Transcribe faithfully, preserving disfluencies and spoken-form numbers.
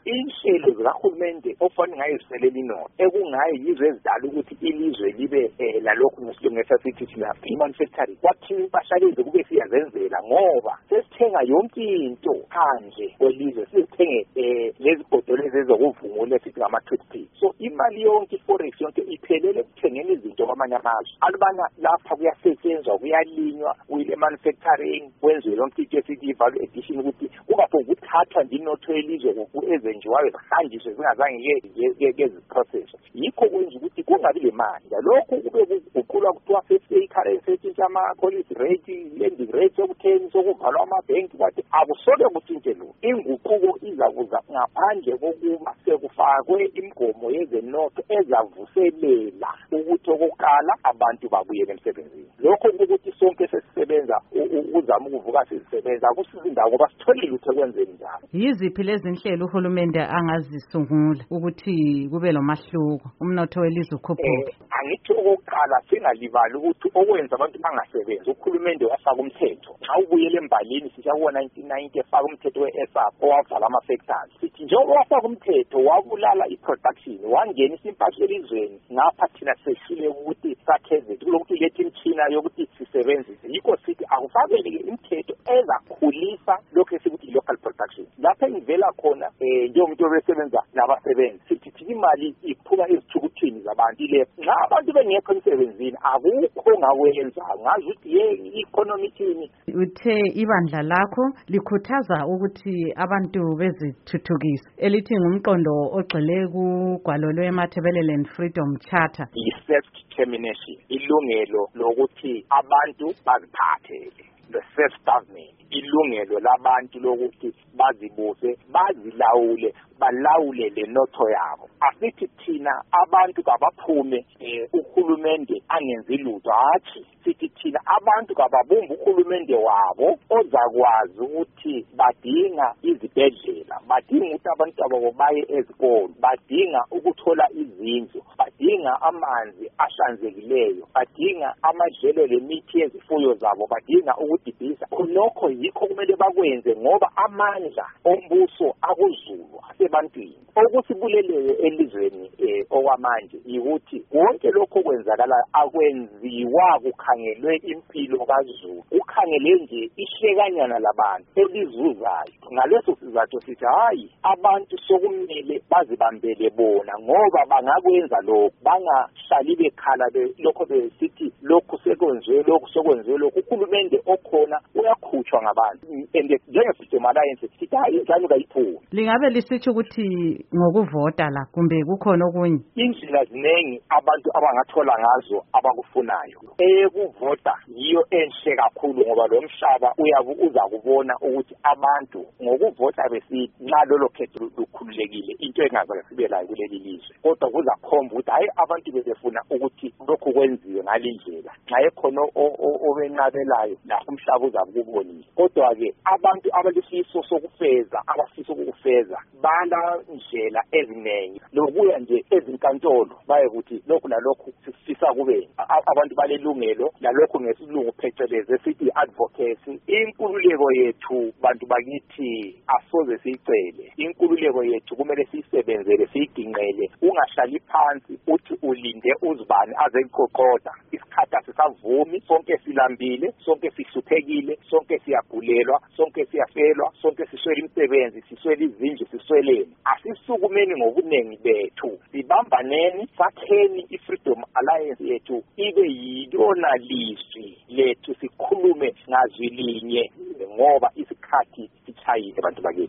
inhlelo zikahulumende ofanele ngayiselela inotho ekungayi yizo ezidala ukuthi ilizwe libe lalokhu ngesilungisa sithi thina manufacturing kwathi bahlalize kube siyazenzela ngoba sesithenga yonke into phandle kwelizwe sithenge lezi bhodolo ezizokuvungula sithi ngama toothpick so imali yonke forex yonke iphelele kuthengeni izinto kwamanye amazwe alibana lapha kuyasetshenzwa kuyalinywa kuyile manufacturing kwenziwe yonke into esithi value addition ukuthi kungaphonga ukuthathwa nje inotho yelizwe ezenjiwayo zihanjiswe zingazange ke yikho kwenza ukuthi kungabi le mali lokho kube kuguqulwa kuthiwa i-currency etshintsha ama-policy rate lending rate yokutheni sokuvalwa amabhenki kwathi akusoke kutshintshe lo inguquko izakuza ngaphandle kokuba sekufakwe imigomo yezenotho ezavuselela ukuthi okokuqala abantu babuyele emsebenzini lokho ukuthi sonke sesisebenza uzama ukuvuka sisebenza akusiza indawo ngoba sitholile lutho ekwenzeni njalo. Yiziphi lezi nhlelo uhulumende angazisungula ukuthi kube lo mahluko umnotho welizwe ukhuphuke? Angithi okokuqala singalibali ukuthi okwenza abantu bangasebenzi uhulumende wafaka umthetho xa ubuyele embalini sishawo nineteen ninety efaka umthetho we-S A P owavala ama-factories sithi njengoba wafaka umthetho wabulala i-production wangenisa impahla elizweni ngapha thina sehlile ukuthi sakheze kulokuthi lethe imithina yokuthi sisebenzise yikho sithi akufakele imithetho ezakhulisa lokho esikuthi local production lapha engivela khona njengomuntu obesebenza nabasebenzi sithi thina imali iphuma ezithukuthini zabantu ile nxa abantu bengekho emsebenzini akukho ngakwenza ngazi ukuthi ye i-economy thini. Uthe ibandla lakho likhuthaza ukuthi abantu bezithuthukise elithi ngumqondo ogxile kugwalo lwe-Matabeleland and Freedom Charter i-self-determination ilungelo lokuthi abantu baziphathe the self-government ilungelo labantu lokuthi bazibuse bazilawule balawule le notho yabo asithi thina abantu kabaphume uhulumende angenzi lutho hathi sithi thina abantu kababumba uhulumende wabo ozakwazi ukuthi badinga izibhedlela badinga ukuthi abantu abo baye ezikolo badinga ukuthola izindlu badinga amanzi ahlanzekileyo badinga amadlelo lemithi yezifuyo zabo badinga ukudibisa khonokho yikho kumele bakwenze ngoba amandla ombuso akuzulu asebantwini okusibuleleyo elizweni okwamanje ukuthi konke lokho kwenzakala akwenziwa kukhangelwe impilo kaZulu ukhangele nje ihlekanyana labantu elizuzayo ngaleso sizathu sithi hayi abantu sokumele bazibambele bona ngoba bangakwenza lokho bangahlali bekhala lokho besithi lokho sekwenziwe lokho sekwenziwe lokho uhulumende okhona uyakhutshwa ngabantu and njenge-Freedom Alliance sithi hayi injalo kayiphumi. Lingabe lisitsho ukuthi ngokuvota la kumbe kukhona okunye indlela ziningi abantu abangathola ngazo abakufunayo eyekuvota yiyo enhle kakhulu ngoba lo mhlaba uyabu uza kubona ukuthi abantu ngokuvota besithi nxa lolo khetho lukhululekile into engazake sibe layo kuleli lizwe kodwa kuza khomba ukuthi hayi abantu bebefuna ukuthi lokhu kwenziwe ngalindlela nxa ekhona obenqabelayo la umhlaba uzabe kubonile kodwa-ke abantu abalisiso sokufeza abafisa ukufeza bala ndlela eziningi lokuya nje ezinkantolo baye ukuthi lokhu nalokhu sifisa kube abantu balelungelo lalokhu ngesilungu phecelezi sithi advocacy inkululeko yethu bantu bakithi asoze siyicele inkululeko yethu kumele siyisebenzele siyiginqele ungahlali phansi uthi ulinde uzibani azeqoqoda isikhathi asisavumi sonke silambile sonke sihluphekile sonke siyagulelwa sonke siyafelwa sonke siswele imisebenzi siswele izindlu sisweleni asisukumeni ngobuningi bethu sibambaneni sakheni i-Freedom Alliance yethu ibe yilona lizwi lethu sikhulume ngazwi linye ngoba isikhathi sichayile abantu bakithi.